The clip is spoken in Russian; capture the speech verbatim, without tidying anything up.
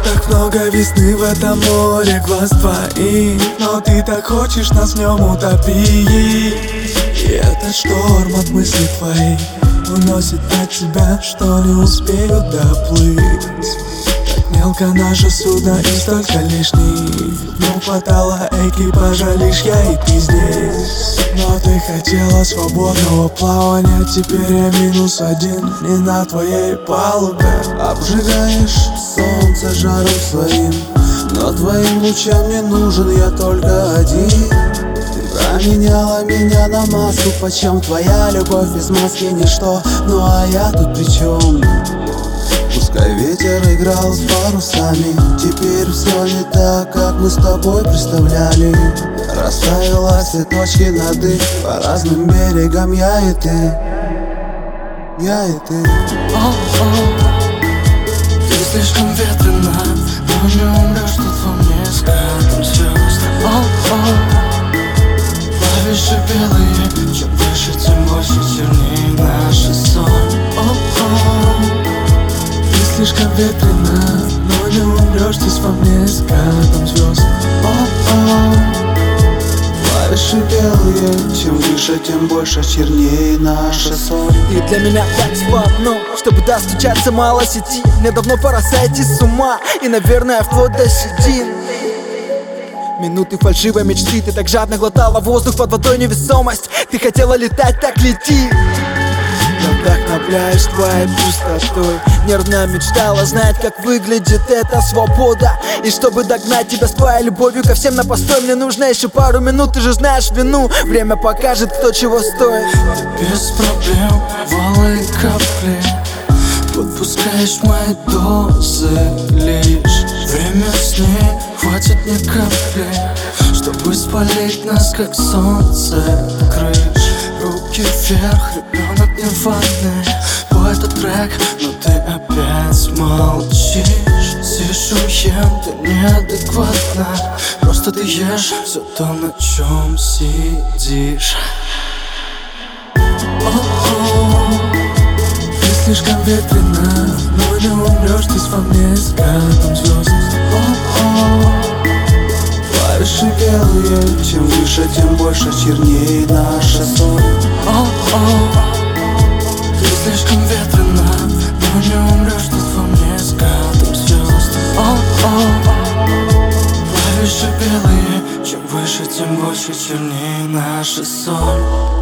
Так много весны в этом море глаз твоих, но ты так хочешь нас в нем утопить. И этот шторм от мыслей твоих уносит от тебя, что не успеют доплыть. Так мелко наше судно и столько лишних, но хватало экипажа лишь я и ты здесь. Но ты хотела свободного плавания, теперь я минус один не на твоей палубе. Обжигаешь солнце жаром своим, но твоим лучам не нужен я только один. Променяла меня на маску, почем твоя любовь без маски ничто. Ну а я тут при чем? Пускай ветер играл с парусами, теперь все не так, как мы с тобой представляли. Расставила все точки над «и» по разным берегам я и ты, я и ты. Ты слишком ветрена, но не умрешь тут во мне скатом звезд. Клавиши белые, чем выше, тем больше чернее наша соль. Ты слишком ветрена, но не умрешь здесь во мне скатом звезд. Клавиши белые, чем выше, тем больше чернее наша соль. И для меня так слабно, чтобы достучаться мало сети. Мне давно пора сойти с ума, и, наверное, вплоть до седин. Минуты фальшивой мечты, ты так жадно глотала воздух, под водой невесомость. Ты хотела летать, так лети. Я вдохновляюсь твоей пустотой, нервно мечтала знать, как выглядит эта свобода. И чтобы догнать тебя с твоей любовью ко всем на постой, мне нужно еще пару минут, ты же знаешь вину. Время покажет, кто чего стоит. Ты без проблем, валы капли, подпускаешь мои дозы лишь. Время с ней хватит мне капли, чтобы спалить нас, как солнце крыш. Руки вверх, ребенок не ванны, пой этот трек, но ты опять молчишь. Сижу, ем, ты неадекватна, просто ты ешь все то, на чем сидишь. Ты слишком ветрена, но не умрешь здесь во мне скатом звезд. Клавиши белые, чем выше, тем больше чернее наша соль. Ты слишком ветрена, но не умрешь здесь во мне скатом звезд. Клавиши белые, чем выше, тем больше чернее наша соль.